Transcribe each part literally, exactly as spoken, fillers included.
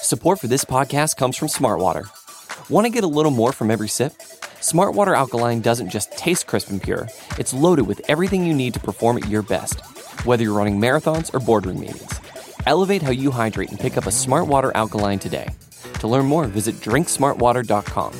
Support for this podcast comes from Smartwater. Want to get a little more from every sip? Smartwater Alkaline doesn't just taste crisp and pure, it's loaded with everything you need to perform at your best, whether you're running marathons or boardroom meetings. Elevate how you hydrate and pick up a Smartwater Alkaline today. To learn more, visit drink smartwater dot com.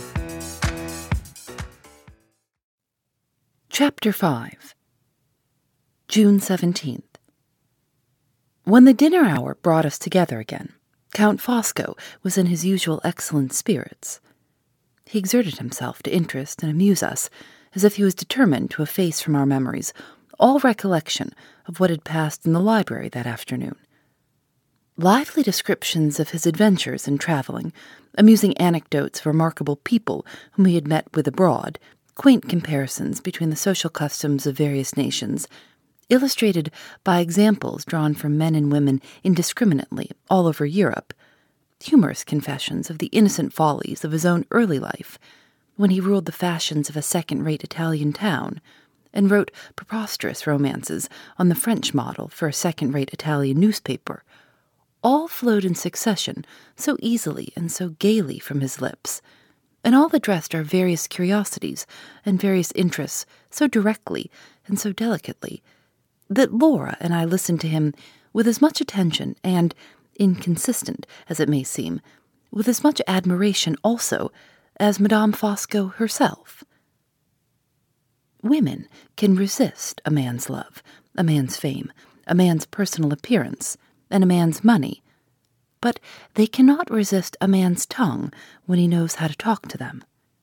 Chapter five. June seventeenth. When the dinner hour brought us together again, Count Fosco was in his usual excellent spirits. He exerted himself to interest and amuse us, as if he was determined to efface from our memories all recollection of what had passed in the library that afternoon. Lively descriptions of his adventures in traveling, amusing anecdotes of remarkable people whom he had met with abroad, quaint comparisons between the social customs of various nations, illustrated by examples drawn from men and women indiscriminately all over Europe, humorous confessions of the innocent follies of his own early life, when he ruled the fashions of a second-rate Italian town, and wrote preposterous romances on the French model for a second-rate Italian newspaper, all flowed in succession so easily and so gaily from his lips, and all addressed our various curiosities and various interests so directly and so delicately, that Laura and I listened to him with as much attention and, inconsistent as it may seem, with as much admiration also as Madame Fosco herself. Women can resist a man's love, a man's fame, a man's personal appearance, and a man's money, but they cannot resist a man's tongue when he knows how to talk to them.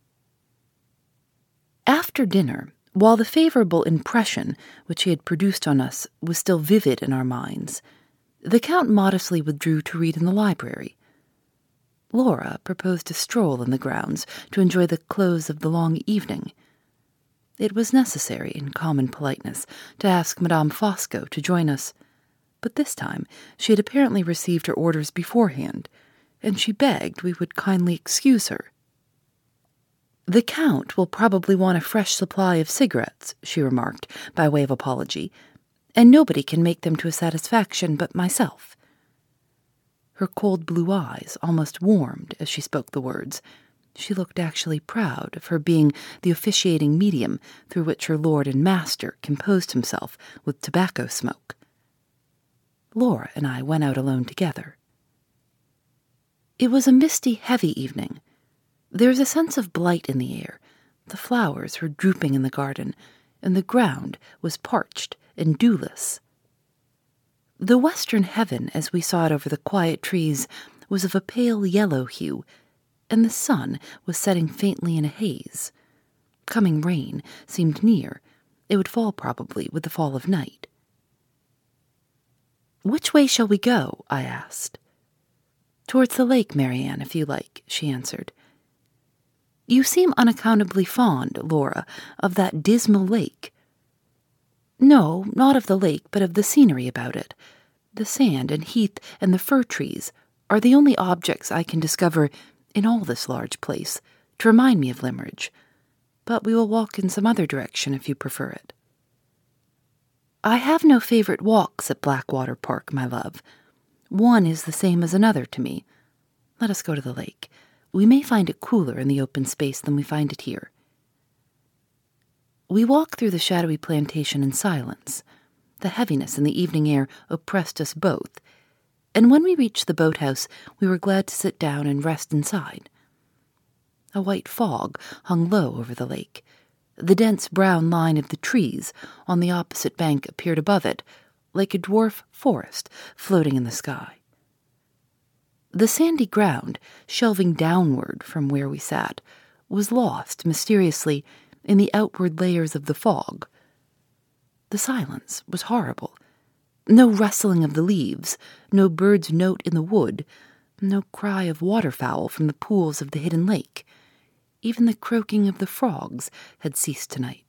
After dinner, while the favorable impression which he had produced on us was still vivid in our minds, the Count modestly withdrew to read in the library. Laura proposed a stroll in the grounds to enjoy the close of the long evening. It was necessary, in common politeness, to ask Madame Fosco to join us, but this time she had apparently received her orders beforehand, and she begged we would kindly excuse her. "The Count will probably want a fresh supply of cigarettes," she remarked, by way of apology, "and nobody can make them to a satisfaction but myself." Her cold blue eyes almost warmed as she spoke the words. She looked actually proud of her being the officiating medium through which her lord and master composed himself with tobacco smoke. Laura and I went out alone together. It was a misty, heavy evening. There was a sense of blight in the air. The flowers were drooping in the garden, and the ground was parched and dewless. The western heaven, as we saw it over the quiet trees, was of a pale yellow hue, and the sun was setting faintly in a haze. Coming rain seemed near. It would fall probably with the fall of night. "Which way shall we go?" I asked. "Towards the lake, Marianne, if you like," she answered. "You seem unaccountably fond, Laura, of that dismal lake." "No, not of the lake, but of the scenery about it. The sand and heath and the fir trees are the only objects I can discover in all this large place to remind me of Limmeridge, but we will walk in some other direction if you prefer it." "I have no favorite walks at Blackwater Park, my love. One is the same as another to me. Let us go to the lake. We may find it cooler in the open space than we find it here." We walked through the shadowy plantation in silence. The heaviness in the evening air oppressed us both, and when we reached the boathouse, we were glad to sit down and rest inside. A white fog hung low over the lake. The dense brown line of the trees on the opposite bank appeared above it, like a dwarf forest floating in the sky. The sandy ground, shelving downward from where we sat, was lost mysteriously in the outward layers of the fog. The silence was horrible. No rustling of the leaves, no bird's note in the wood, no cry of waterfowl from the pools of the hidden lake. Even the croaking of the frogs had ceased tonight.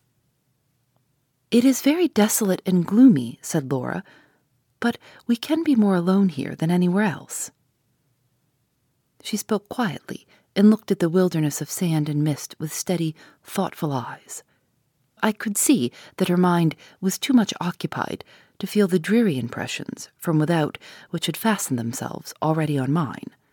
"It is very desolate and gloomy," said Laura, "but we can be more alone here than anywhere else." She spoke quietly and looked at the wilderness of sand and mist with steady, thoughtful eyes. I could see that her mind was too much occupied to feel the dreary impressions from without which had fastened themselves already on mine.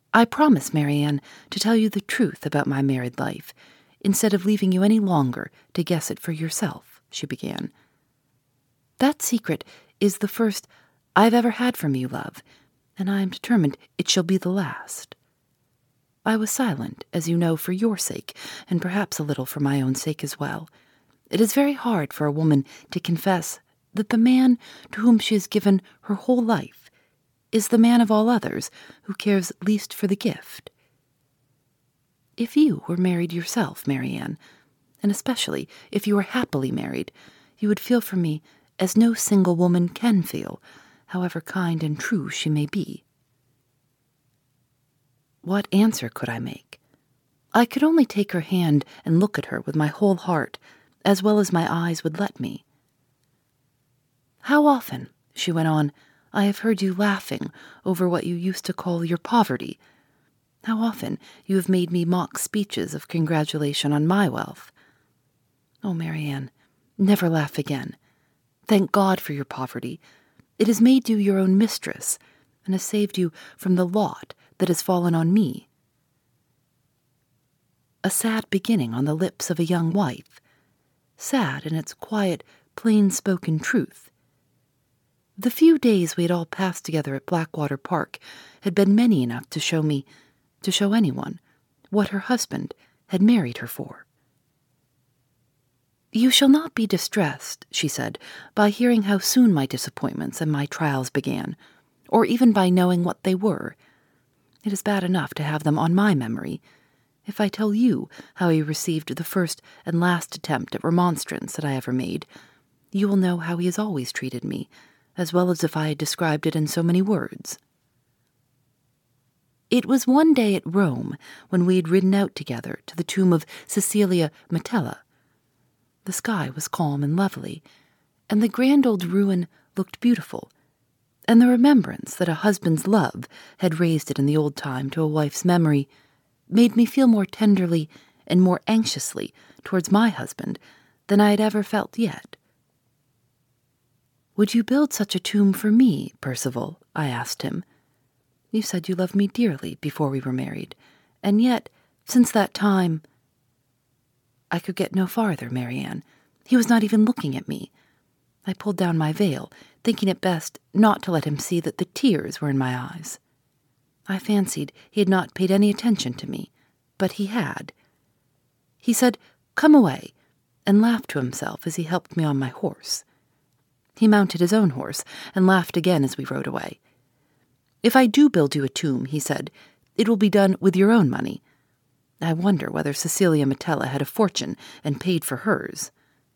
I promise, Marianne, to tell you the truth about my married life, instead of leaving you any longer to guess it for yourself," she began. "That secret is the first I've ever had from you, love, and I am determined it shall be the last. I was silent, as you know, for your sake, and perhaps a little for my own sake as well. It is very hard for a woman to confess that the man to whom she has given her whole life is the man of all others who cares least for the gift. If you were married yourself, Marianne, and especially if you were happily married, you would feel for me as no single woman can feel, however kind and true she may be." What answer could I make? I could only take her hand and look at her with my whole heart, as well as my eyes would let me. "How often," she went on, "I have heard you laughing over what you used to call your poverty. How often you have made me mock speeches of congratulation on my wealth. Oh, Marianne, never laugh again. Thank God for your poverty. It has made you your own mistress, and has saved you from the lot that has fallen on me." A sad beginning on the lips of a young wife, sad in its quiet, plain-spoken truth. The few days we had all passed together at Blackwater Park had been many enough to show me, to show anyone, what her husband had married her for. "You shall not be distressed," she said, "by hearing how soon my disappointments and my trials began, or even by knowing what they were. It is bad enough to have them on my memory. If I tell you how he received the first and last attempt at remonstrance that I ever made, you will know how he has always treated me, as well as if I had described it in so many words. It was one day at Rome when we had ridden out together to the tomb of Cecilia Metella. The sky was calm and lovely, and the grand old ruin looked beautiful, and the remembrance that a husband's love had raised it in the old time to a wife's memory made me feel more tenderly and more anxiously towards my husband than I had ever felt yet. "Would you build such a tomb for me, Percival?" I asked him. "You said you loved me dearly before we were married, and yet, since that time—" I could get no farther, Marianne. He was not even looking at me. I pulled down my veil, thinking it best not to let him see that the tears were in my eyes. I fancied he had not paid any attention to me, but he had. He said, "Come away," and laughed to himself as he helped me on my horse. He mounted his own horse and laughed again as we rode away. "If I do build you a tomb," he said, "it will be done with your own money. I wonder whether Cecilia Metella had a fortune and paid for hers."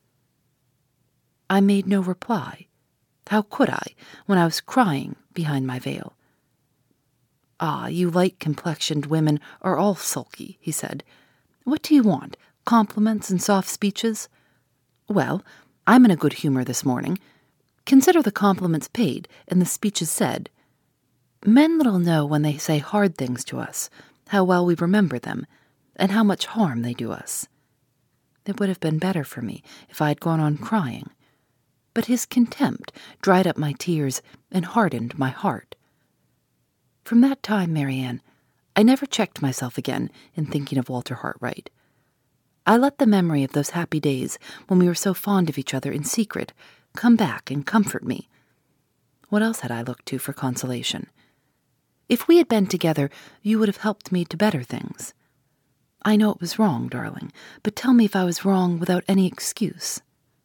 I made no reply. How could I, when I was crying behind my veil? "Ah, you light-complexioned women are all sulky," he said. "What do you want, compliments and soft speeches? Well, I'm in a good humor this morning. Consider the compliments paid and the speeches said. Men little know when they say hard things to us, how well we remember them, and how much harm they do us. It would have been better for me if I had gone on crying, but his contempt dried up my tears and hardened my heart. From that time, Marianne, I never checked myself again in thinking of Walter Hartright. I let the memory of those happy days when we were so fond of each other in secret come back and comfort me. What else had I looked to for consolation? If we had been together, you would have helped me to better things. I know it was wrong, darling, but tell me if I was wrong without any excuse."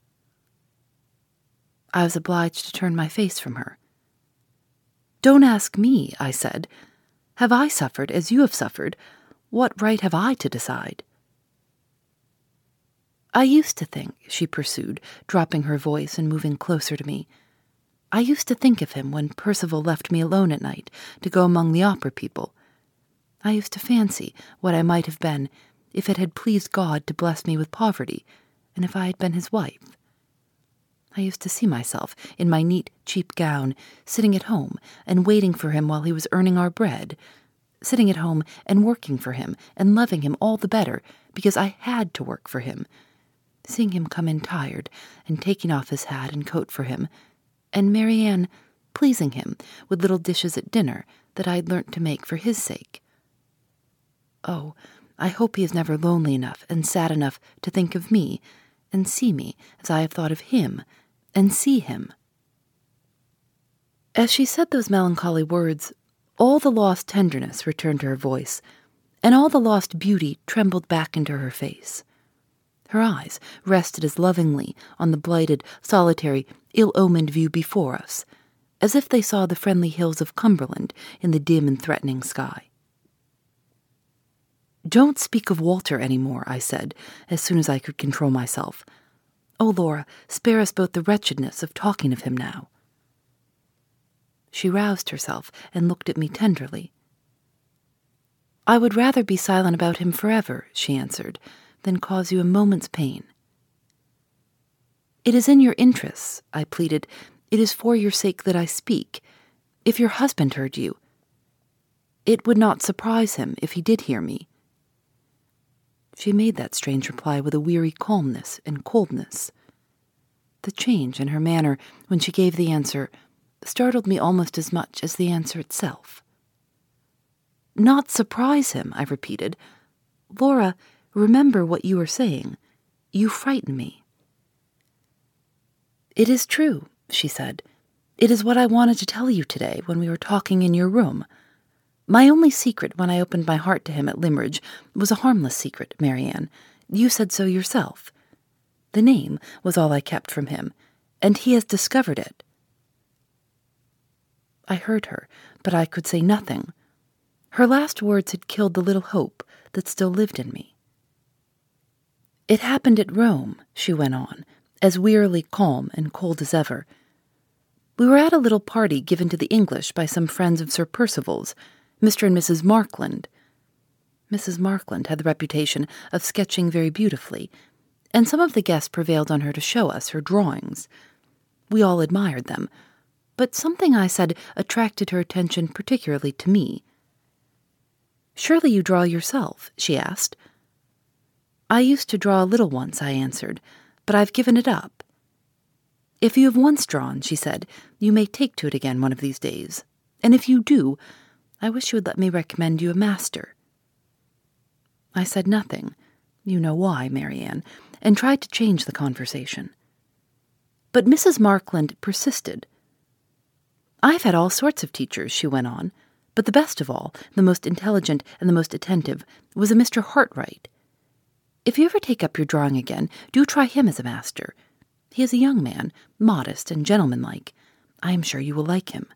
I was obliged to turn my face from her. "Don't ask me," I said. "Have I suffered as you have suffered? What right have I to decide?" "I used to think," she pursued, dropping her voice and moving closer to me, "I used to think of him when Percival left me alone at night to go among the opera people. I used to fancy what I might have been if it had pleased God to bless me with poverty, and if I had been his wife. I used to see myself in my neat, cheap gown, sitting at home and waiting for him while he was earning our bread, sitting at home and working for him and loving him all the better because I had to work for him, seeing him come in tired and taking off his hat and coat for him, and Marianne pleasing him with little dishes at dinner that I had learnt to make for his sake. Oh, I hope he is never lonely enough and sad enough to think of me, and see me as I have thought of him, and see him." As she said those melancholy words, all the lost tenderness returned to her voice, and all the lost beauty trembled back into her face. Her eyes rested as lovingly on the blighted, solitary, ill-omened view before us, as if they saw the friendly hills of Cumberland in the dim and threatening sky. "Don't speak of Walter any more," I said, as soon as I could control myself. "Oh, Laura, spare us both the wretchedness of talking of him now." She roused herself and looked at me tenderly. "I would rather be silent about him forever," she answered, "than cause you a moment's pain." "It is in your interests," I pleaded. "It is for your sake that I speak. If your husband heard you, it would not surprise him if he did hear me." She made that strange reply with a weary calmness and coldness. The change in her manner when she gave the answer startled me almost as much as the answer itself. "Not surprise him," I repeated. "Laura, remember what you are saying. You frighten me." "It is true," she said. "It is what I wanted to tell you today when we were talking in your room. My only secret when I opened my heart to him at Limmeridge was a harmless secret, Marianne. You said so yourself. The name was all I kept from him, and he has discovered it." I heard her, but I could say nothing. Her last words had killed the little hope that still lived in me. "It happened at Rome," she went on, as wearily calm and cold as ever. "We were at a little party given to the English by some friends of Sir Percival's, Mister and Missus Markland. Missus Markland had the reputation of sketching very beautifully, and some of the guests prevailed on her to show us her drawings. We all admired them, but something I said attracted her attention particularly to me. 'Surely you draw yourself?' she asked. 'I used to draw a little once,' I answered, 'but I've given it up.' 'If you have once drawn,' she said, 'you may take to it again one of these days, and if you do, I wish you would let me recommend you a master.' I said nothing, you know why, Marianne, and tried to change the conversation. But Missus Markland persisted. 'I've had all sorts of teachers,' she went on, 'but the best of all, the most intelligent and the most attentive, was a Mister Hartright. If you ever take up your drawing again, do try him as a master. He is a young man, modest and gentlemanlike. I am sure you will like him.'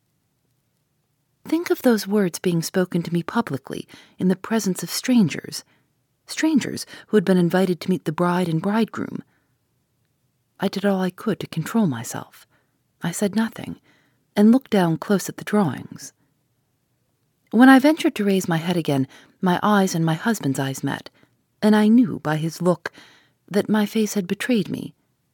Think of those words being spoken to me publicly, in the presence of strangers, strangers who had been invited to meet the bride and bridegroom. I did all I could to control myself. I said nothing, and looked down close at the drawings. When I ventured to raise my head again, my eyes and my husband's eyes met, and I knew by his look that my face had betrayed me.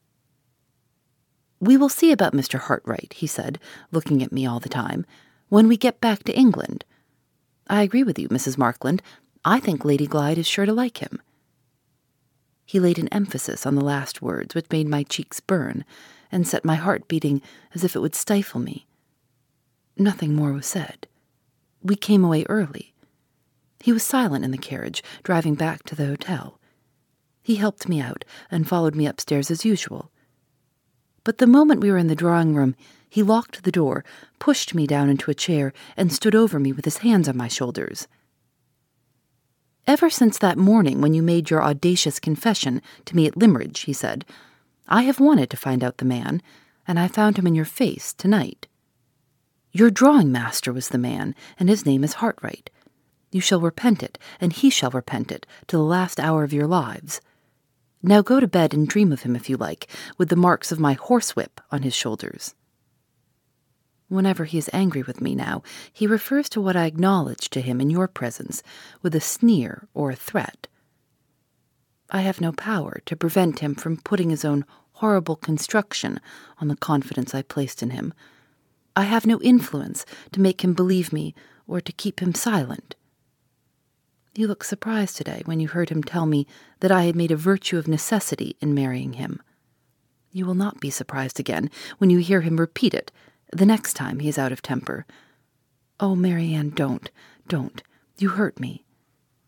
'We will see about Mister Hartright,' he said, looking at me all the time, 'when we get back to England. I agree with you, Missus Markland. I think Lady Glyde is sure to like him.' He laid an emphasis on the last words which made my cheeks burn and set my heart beating as if it would stifle me. Nothing more was said. We came away early. He was silent in the carriage, driving back to the hotel. He helped me out and followed me upstairs as usual. But the moment we were in the drawing-room, he locked the door, pushed me down into a chair, and stood over me with his hands on my shoulders. 'Ever since that morning when you made your audacious confession to me at Limmeridge,' he said, 'I have wanted to find out the man, and I found him in your face tonight. Your drawing master was the man, and his name is Hartright. You shall repent it, and he shall repent it, to the last hour of your lives. Now go to bed and dream of him if you like, with the marks of my horsewhip on his shoulders.' Whenever he is angry with me now, he refers to what I acknowledged to him in your presence with a sneer or a threat. I have no power to prevent him from putting his own horrible construction on the confidence I placed in him. I have no influence to make him believe me or to keep him silent. You looked surprised today when you heard him tell me that I had made a virtue of necessity in marrying him. You will not be surprised again when you hear him repeat it the next time he is out of temper. Oh, Marianne, don't, don't. You hurt me.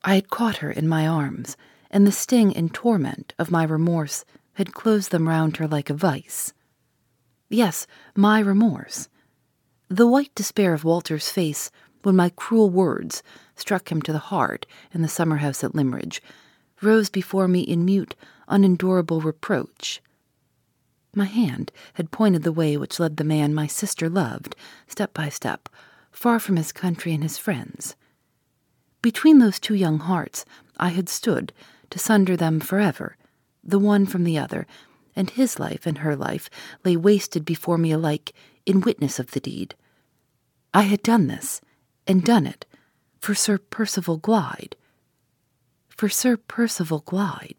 I had caught her in my arms, and the sting and torment of my remorse had closed them round her like a vice. Yes, my remorse. The white despair of Walter's face when my cruel words struck him to the heart in the summer house at Limmeridge rose before me in mute, unendurable reproach. My hand had pointed the way which led the man my sister loved, step by step, far from his country and his friends. Between those two young hearts I had stood to sunder them forever, the one from the other, and his life and her life lay wasted before me alike in witness of the deed. I had done this, and done it, for Sir Percival Glyde. For Sir Percival Glyde.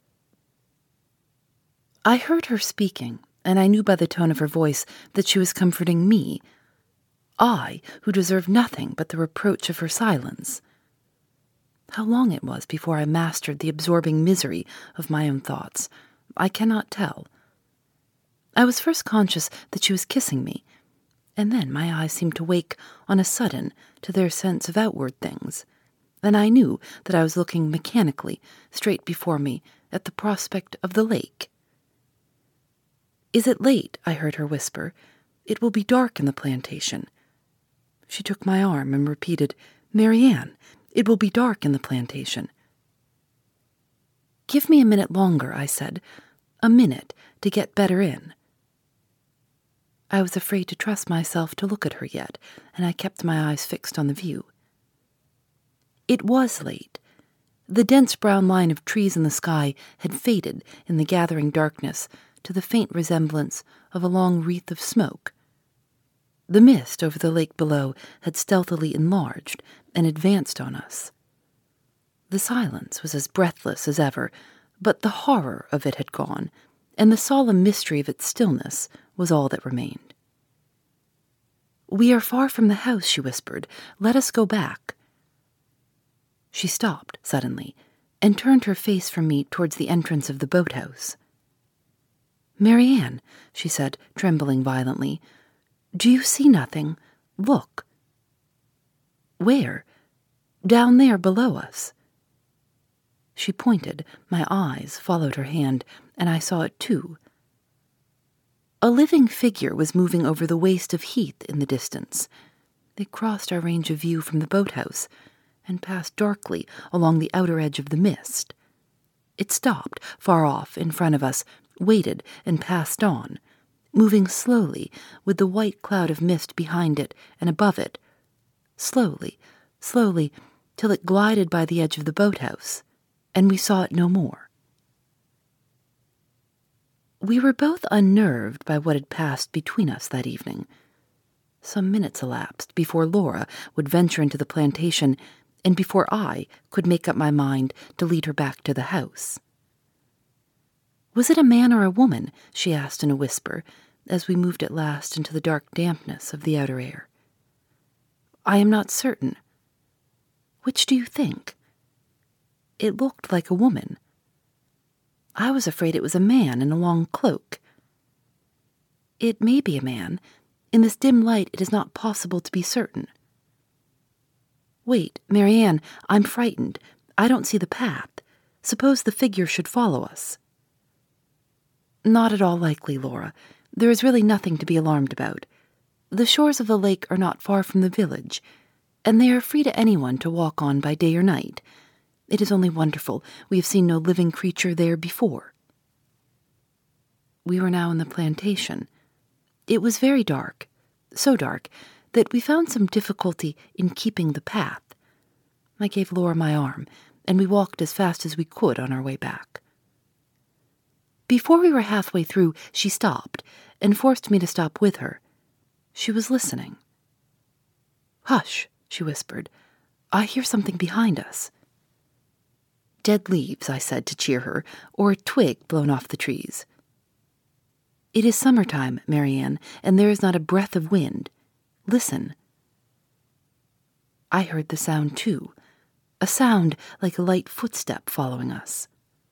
I heard her speaking, and I knew by the tone of her voice that she was comforting me, I, who deserved nothing but the reproach of her silence. How long it was before I mastered the absorbing misery of my own thoughts, I cannot tell. I was first conscious that she was kissing me, and then my eyes seemed to wake on a sudden to their sense of outward things, and I knew that I was looking mechanically straight before me at the prospect of the lake. "Is it late?" I heard her whisper. "It will be dark in the plantation." She took my arm and repeated, "Marianne, it will be dark in the plantation." "Give me a minute longer," I said, "a minute to get better in." I was afraid to trust myself to look at her yet, and I kept my eyes fixed on the view. It was late. The dense brown line of trees in the sky had faded in the gathering darkness to the faint resemblance of a long wreath of smoke. The mist over the lake below had stealthily enlarged and advanced on us. The silence was as breathless as ever, but the horror of it had gone, and the solemn mystery of its stillness was all that remained. "We are far from the house," she whispered. "Let us go back." She stopped suddenly and turned her face from me towards the entrance of the boathouse. "Marianne," she said, trembling violently, "do you see nothing? Look." "Where?" "Down there below us." She pointed, my eyes followed her hand, and I saw it too. A living figure was moving over the waste of heath in the distance. It crossed our range of view from the boathouse, and passed darkly along the outer edge of the mist. It stopped far off in front of us, waited, and passed on, moving slowly with the white cloud of mist behind it and above it, slowly, slowly, till it glided by the edge of the boathouse, and we saw it no more. We were both unnerved by what had passed between us that evening. Some minutes elapsed before Laura would venture into the plantation, and before I could make up my mind to lead her back to the house. "Was it a man or a woman?" she asked in a whisper, as we moved at last into the dark dampness of the outer air. "I am not certain." "Which do you think?" "It looked like a woman." "I was afraid it was a man in a long cloak." "It may be a man. In this dim light it is not possible to be certain." "Wait, Marianne, I'm frightened. I don't see the path. Suppose the figure should follow us." "Not at all likely, Laura. There is really nothing to be alarmed about. The shores of the lake are not far from the village, and they are free to anyone to walk on by day or night. It is only wonderful we have seen no living creature there before." We were now in the plantation. It was very dark, so dark that we found some difficulty in keeping the path. I gave Laura my arm, and we walked as fast as we could on our way back. Before we were halfway through, she stopped, and forced me to stop with her. She was listening. "Hush," she whispered. "I hear something behind us." "Dead leaves," I said to cheer her, "or a twig blown off the trees." "It is summertime, Marianne, and there is not a breath of wind. Listen." I heard the sound too, a sound like a light footstep following us.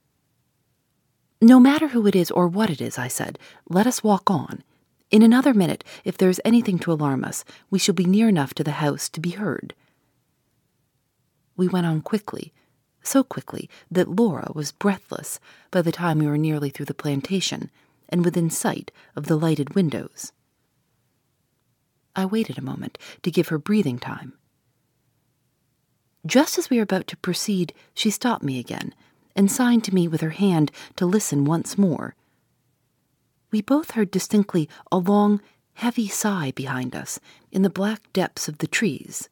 "No matter who it is or what it is," I said, "let us walk on. In another minute, if there is anything to alarm us, we shall be near enough to the house to be heard." We went on quickly, so quickly that Laura was breathless by the time we were nearly through the plantation and within sight of the lighted windows. I waited a moment to give her breathing time. Just as we were about to proceed, she stopped me again and signed to me with her hand to listen once more. We both heard distinctly a long, heavy sigh behind us in the black depths of the trees.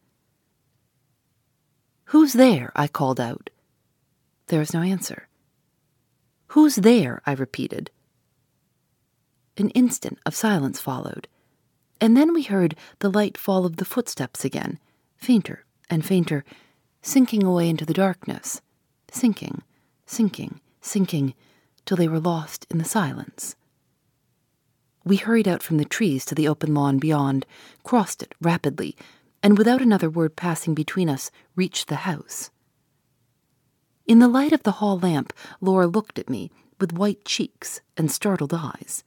"Who's there?" I called out. There was no answer. "Who's there?" I repeated. An instant of silence followed, and then we heard the light fall of the footsteps again, fainter and fainter, sinking away into the darkness, sinking, sinking, sinking, till they were lost in the silence. We hurried out from the trees to the open lawn beyond, crossed it rapidly, and without another word passing between us, reached the house. In the light of the hall lamp, Laura looked at me with white cheeks and startled eyes.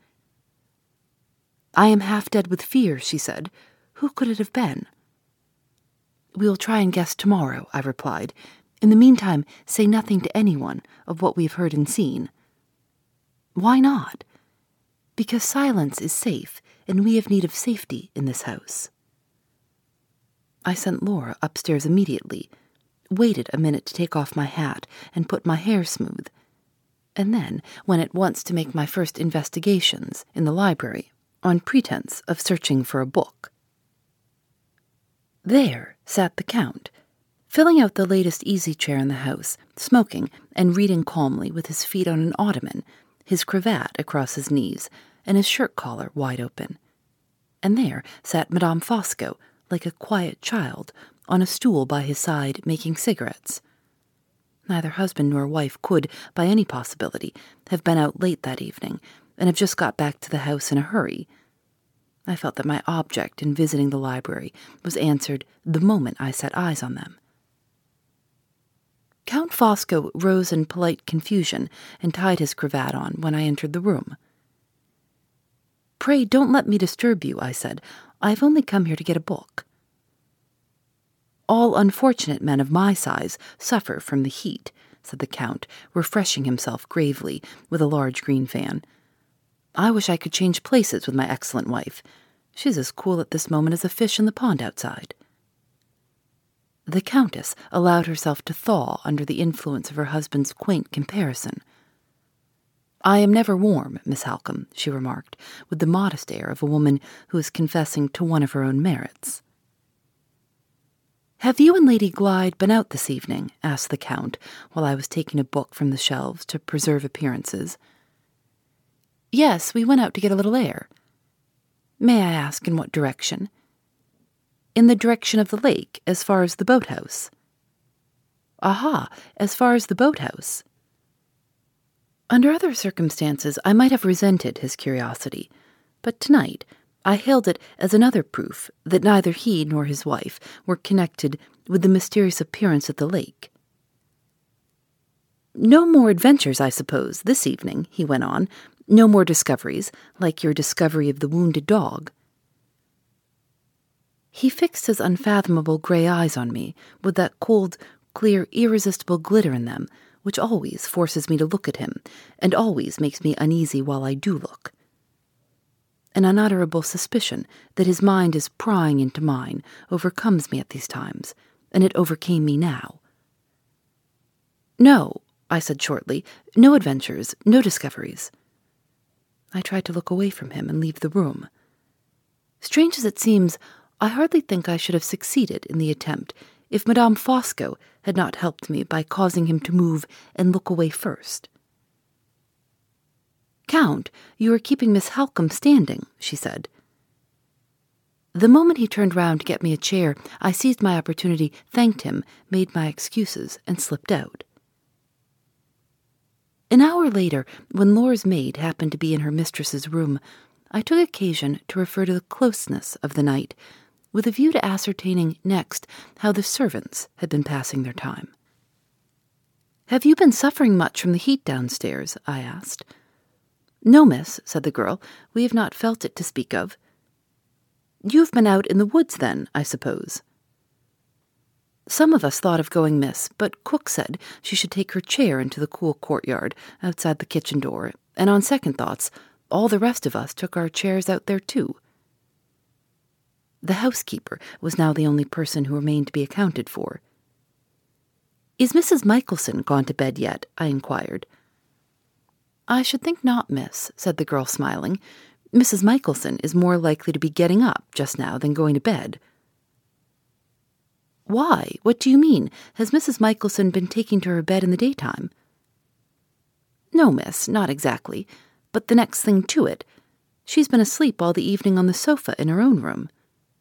"I am half dead with fear," she said. "Who could it have been?" "We will try and guess tomorrow," I replied. "In the meantime, say nothing to anyone of what we have heard and seen." "Why not?" "Because silence is safe, and we have need of safety in this house." I sent Laura upstairs immediately, waited a minute to take off my hat and put my hair smooth, and then went at once to make my first investigations in the library on pretense of searching for a book. There sat the Count, filling out the latest easy-chair in the house, smoking and reading calmly with his feet on an ottoman, his cravat across his knees, and his shirt collar wide open. And there sat Madame Fosco, like a quiet child, on a stool by his side making cigarettes. Neither husband nor wife could, by any possibility, have been out late that evening, and have just got back to the house in a hurry. I felt that my object in visiting the library was answered the moment I set eyes on them. Count Fosco rose in polite confusion and tied his cravat on when I entered the room. "Pray don't let me disturb you," I said. "I have only come here to get a book." "All unfortunate men of my size suffer from the heat," said the Count, refreshing himself gravely with a large green fan. "I wish I could change places with my excellent wife. She's as cool at this moment as a fish in the pond outside." The Countess allowed herself to thaw under the influence of her husband's quaint comparison. "I am never warm, Miss Halcombe," she remarked, with the modest air of a woman who is confessing to one of her own merits. "Have you and Lady Glyde been out this evening?" asked the Count, while I was taking a book from the shelves to preserve appearances. "Yes, we went out to get a little air." "May I ask in what direction?" "In the direction of the lake, as far as the boathouse." "Aha, as far as the boathouse." Under other circumstances, I might have resented his curiosity, but tonight I hailed it as another proof that neither he nor his wife were connected with the mysterious appearance at the lake. "No more adventures, I suppose, this evening," he went on. "No more discoveries, like your discovery of the wounded dog." He fixed his unfathomable grey eyes on me with that cold, clear, irresistible glitter in them which always forces me to look at him and always makes me uneasy while I do look. An unutterable suspicion that his mind is prying into mine overcomes me at these times, and it overcame me now. "No," I said shortly, "no adventures, no discoveries." I tried to look away from him and leave the room. Strange as it seems, I hardly think I should have succeeded in the attempt if Madame Fosco had not helped me by causing him to move and look away first. "Count, you are keeping Miss Halcombe standing," she said. The moment he turned round to get me a chair, I seized my opportunity, thanked him, made my excuses, and slipped out. An hour later, when Laura's maid happened to be in her mistress's room, I took occasion to refer to the closeness of the night, with a view to ascertaining next how the servants had been passing their time. "Have you been suffering much from the heat downstairs?" I asked. "No, miss," said the girl. "We have not felt it to speak of." "You have been out in the woods, then, I suppose?" Some of us thought of going miss, but Cook said she should take her chair into the cool courtyard outside the kitchen door, and on second thoughts, all the rest of us took our chairs out there too. The housekeeper was now the only person who remained to be accounted for. "Is Missus Michelson gone to bed yet?" I inquired. "I should think not, miss," said the girl, smiling. "Missus Michelson is more likely to be getting up just now than going to bed." "Why? What do you mean? Has Missus Michelson been taking to her bed in the daytime?" "No, miss, not exactly, but the next thing to it. She's been asleep all the evening on the sofa in her own room."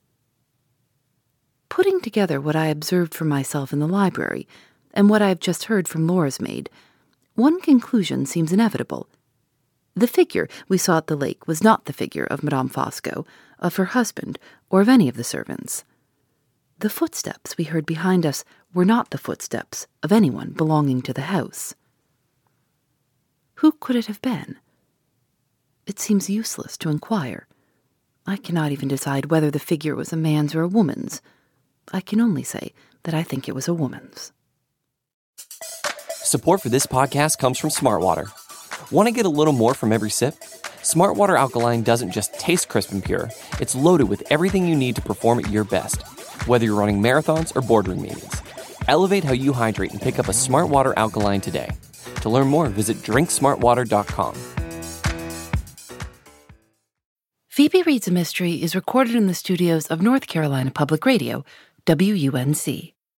Putting together what I observed for myself in the library and what I have just heard from Laura's maid, one conclusion seems inevitable. The figure we saw at the lake was not the figure of Madame Fosco, of her husband, or of any of the servants. The footsteps we heard behind us were not the footsteps of anyone belonging to the house. Who could it have been? It seems useless to inquire. I cannot even decide whether the figure was a man's or a woman's. I can only say that I think it was a woman's. Support for this podcast comes from Smartwater. Want to get a little more from every sip? Smartwater Alkaline doesn't just taste crisp and pure, it's loaded with everything you need to perform at your best. Whether you're running marathons or boardroom meetings, elevate how you hydrate and pick up a Smartwater Alkaline today. To learn more, visit drink smart water dot com. Phoebe Reads a Mystery is recorded in the studios of North Carolina Public Radio, W U N C.